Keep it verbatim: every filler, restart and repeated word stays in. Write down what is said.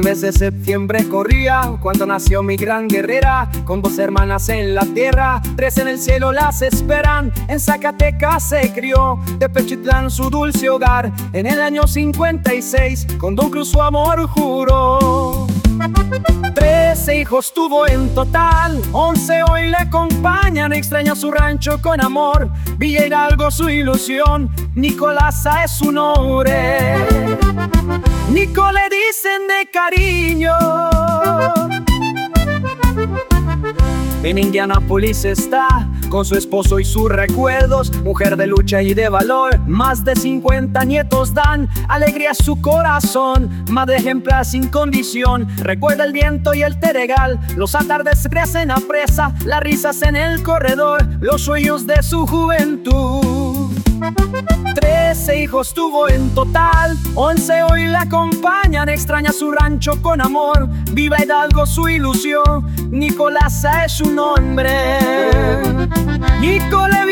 mes de septiembre corría cuando nació mi gran guerrera, con dos hermanas en la tierra, tres en el cielo las esperan. En Zacatecas se crió, de Pechitlán su dulce hogar. En el año cincuenta y seis con Don Cruz su amor juró. Trece hijos tuvo en total, once hoy le acompañan. Extraña su rancho con amor, Villa Hidalgo su ilusión. Nicolasa es su nombre, Nico le dicen de cariño. En Indianápolis está con su esposo y sus recuerdos, mujer de lucha y de valor. Más de cincuenta nietos dan alegría a su corazón, madre ejemplar sin condición. Recuerda el viento y el teregal, los atardeceres en la presa, las risas en el corredor, los sueños de su juventud. Trece hijos tuvo en total, once hoy le acompañan. Extraña su rancho con amor, viva Hidalgo su ilusión. Nicolasa es su nombre, Nico le